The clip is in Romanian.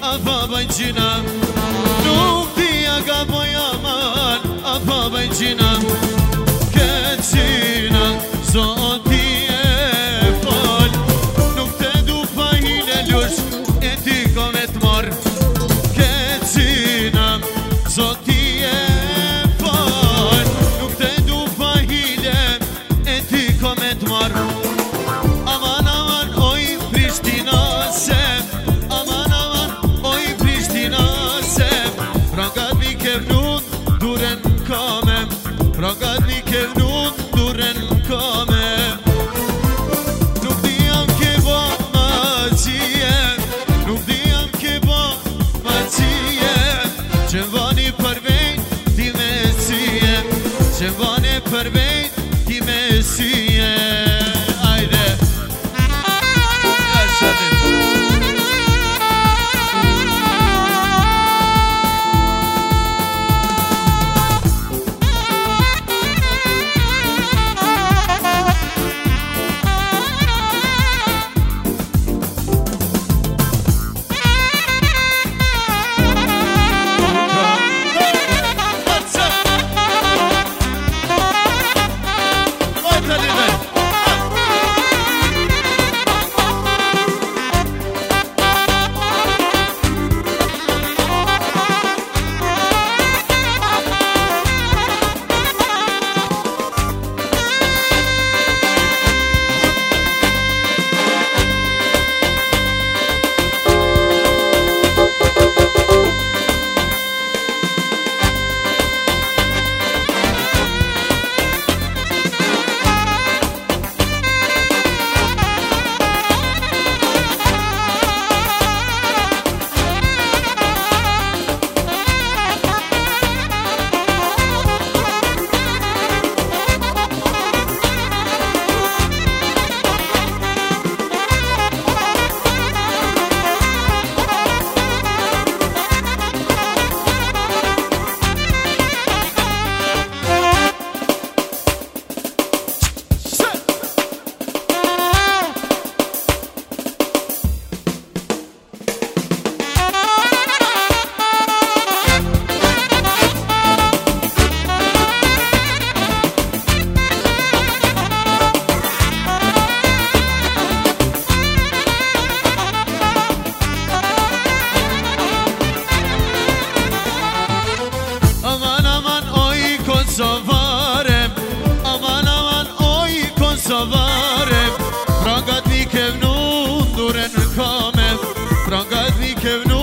apa bajina nuk dia gaboj aman apa bajina Këcina zoti e fal nuk te du pa hile lush e ti kome t'mar Këcina zoti e fal nuk te du pa hile e ti kome t'mar Aman aman oj Prishtina se Aman aman oj Prishtina se Pragat mi kevnun duren kamem Pragat mi kevnun duren kamem Nuk dijam ke ba macije Nuk dijam ke ba macije Që vani përvejt ti me sije Që vani përvejt ti me sije Ajde Kosovarem, aman aman oj Kosovarem Pragat mi kevnun duren kamem Pragat mi kevnun